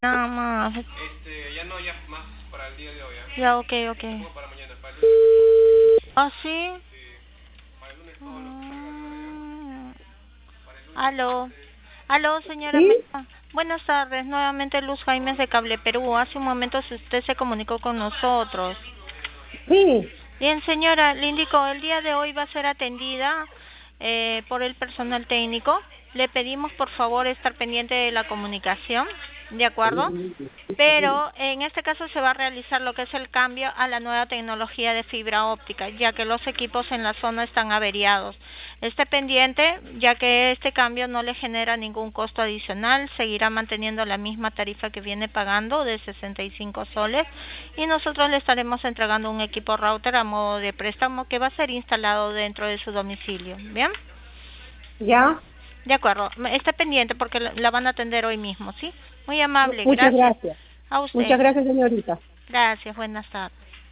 Nada más. Ya no, ya más para el día de hoy, ¿ah? Ya, ok, ok. Pongo para mañana, para el lunes. ¿Ah, sí? Sí, para el lunes todo lo que salga de hora Mm. ya. Para el lunes Aló. Aló, señora ¿Sí? Mesa. Buenas tardes. Nuevamente Luz Jaimes de Cable Perú. Hace un momento usted se comunicó con nosotros. Sí. Bien, señora, le indico, el día de hoy va a ser atendida por el personal técnico. Le pedimos, por favor, estar pendiente de la comunicación, ¿de acuerdo? Pero en este caso se va a realizar lo que es el cambio a la nueva tecnología de fibra óptica, ya que los equipos en la zona están averiados. Esté pendiente, ya que este cambio no le genera ningún costo adicional, seguirá manteniendo la misma tarifa que viene pagando de 65 soles y nosotros le estaremos entregando un equipo router a modo de préstamo que va a ser instalado dentro de su domicilio. ¿Bien? ¿Ya? De acuerdo, esté pendiente porque la van a atender hoy mismo, ¿sí? Muy amable, Muchas gracias. gracias. A usted. Muchas gracias, señorita. Gracias, buenas tardes.